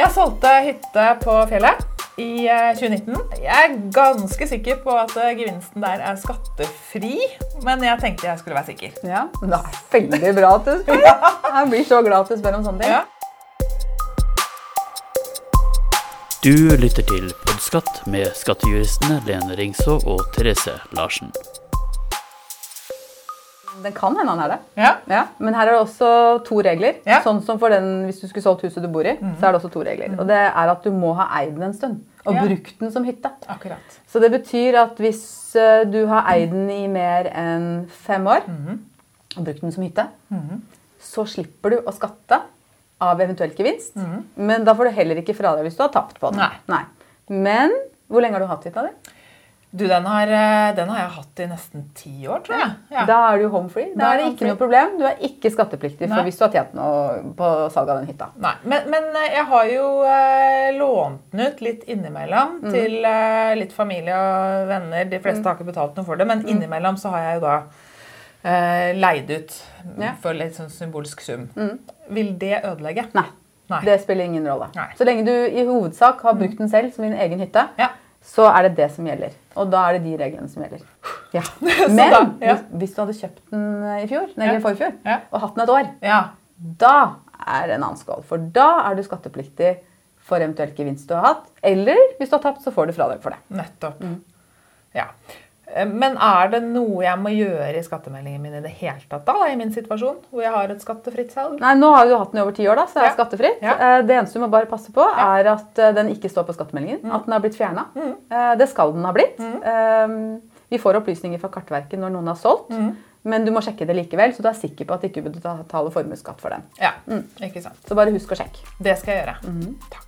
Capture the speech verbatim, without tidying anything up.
Jeg solgte hytte på fjellet i tjue nitten. Jeg er ganske sikker på at gevinsten der er skattefri, men jeg tenkte jeg skulle være sikker. Ja, det er veldig bra at du spør. Jeg blir så glad at du spør om sånne ting. Ja. Du lytter til Podskatt med skattejuristene Lene Ringså og Therese Larsen. Det kan hende han er det. Ja. Ja, men her er det også to regler. Ja. Sånn som for den, hvis du skulle solgt huset du bor i, mm. så er det også to regler. Mm. Og det er at du må ha eid den en stund, og ja. brukt den som hytte. Akkurat. Så det betyr at hvis du har eid den i mer enn fem år, mm. og brukt den som hytte, mm. så slipper du å skatte av eventuell gevinst. Mm. Men da får du heller ikke fradrag hvis du har tapt på den. Nei. Nei. Men hvor lenge har du hatt hytta di? Du, den har, den har jeg hatt i nesten ti år, tror jeg. Ja. Da er du home free. Da er det ikke noe problem. Du er ikke skattepliktig for hvis du har tjent noe på salg av den hytta. Nei, men, men jeg har jo eh, lånt den ut litt innimellom mm. til eh, litt familie og venner. De fleste mm. har ikke betalt noe for det, men innimellom så har jeg jo da eh, leid ut ja. for litt sånn symbolsk sum. Mm. Vil det ødelegge? Nei. Nei, det spiller ingen rolle. Nei. Så lenge du i hovedsak har brukt den selv som din egen hytte, ja. så er det det som gjelder. Og da er det de reglene som gjelder. Ja. Men da, ja. hvis, hvis du hadde kjøpt den i fjor, nei, ja. forfjor, ja. og hatt den et år, ja. da er det en annen skål. For da er du skattepliktig for eventuelt gevinst du har hatt. Eller hvis du har tapt, så får du fradrag for det. Nettopp. Mm. Ja. Men er det noe jeg må gjøre i skattemeldingen min i det hele tatt da, i min situasjon, hvor jeg har et skattefritt salg? Nei, nå har du hatt den i over ti år da, så det er ja. skattefritt. Ja. Det eneste du må bare passe på ja. er at den ikke står på skattemeldingen, mm. at den har blitt fjernet. Mm. Det skal den ha blitt. Mm. Vi får opplysninger fra Kartverket når noen har solgt, mm. men du må sjekke det likevel, så du er sikker på at du ikke betaler formuesskatt for den. Ja, mm. ikke sant. Så bare husk å sjekke. Det skal jeg gjøre. Mm. Takk.